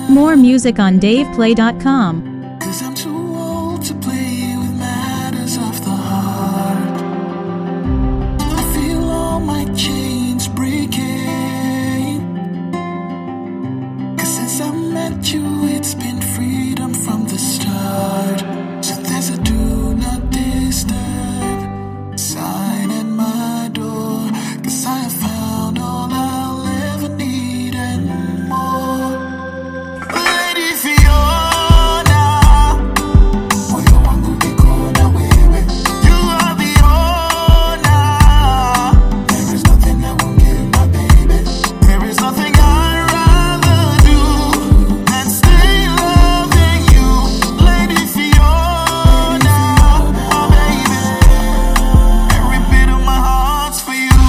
More music on DavePlay.com. 'Cause I'm too old to play with matters of the heart. I feel all my chains breaking. 'Cause since I met you, it's been freedom from the start. So there's a do not disturb sign at my door. 'Cause I have found all I'll ever need and more. Lady Fiona, moyo wangu niko na wewe. You are the owner. There is nothing I won't give my baby. There is nothing I'd rather do than stay loving you. Lady Fiona, my baby. Every bit of my heart's for you.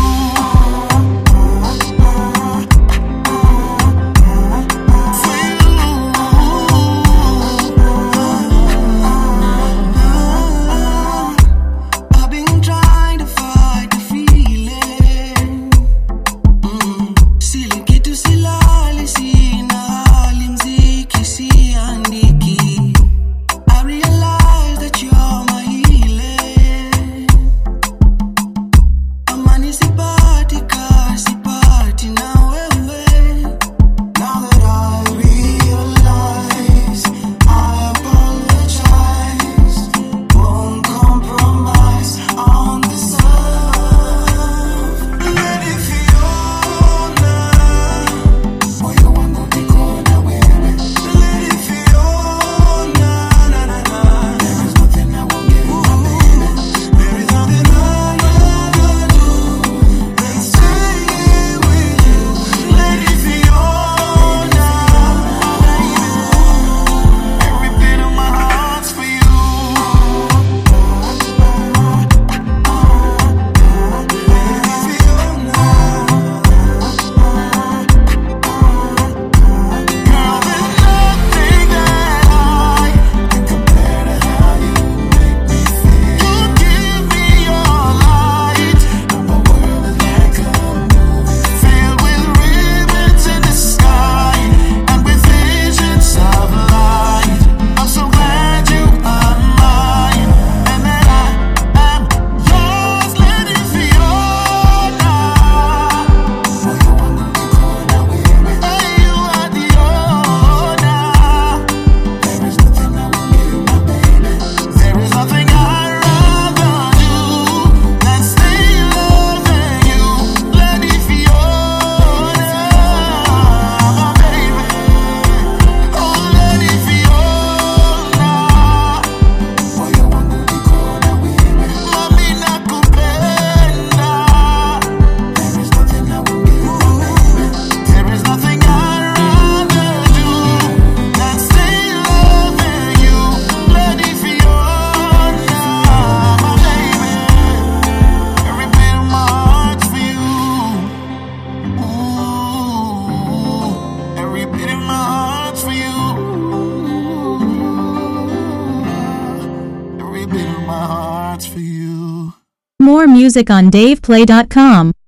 I've been trying to fight the feeling. Sili kitu silali, sina hali, mziki siandiki. I realize that you're my healing. Amani sipati, sipati na wewe. Now that I realize, I apologize. Won't compromise on this earth. Lady Fiona, moyo wangu niko na wewe. Lady Fiona, na na na. There is nothing I won't give my baby. There is nothing I'd rather do than stay here with you. Lady Fiona, my baby. Every bit of my heart's for you. Girl, there's nothing that I can compare to how you make me feel. You give me your light, and my world is like a movie filled with ribbons in the sky and with visions of light. I'm so glad you are mine, and that I am yours, Lady Fiona. Moyo wangu niko na wewe. Hey, you are the owner. There is nothing I won't give my baby. There is nothing I'd rather do than stay loving you, Lady Fiona, my baby. Oh, Lady Fiona, moyo wangu niko na wewe. Mami nakupenda. There is nothing I won't give my baby. There is nothing I'd rather do than stay loving you, Lady Fiona, my baby. Every bit of my heart's for you. Ooh, every bit of my heart's for you. Every bit of my heart's for you. More music on DavePlay.com.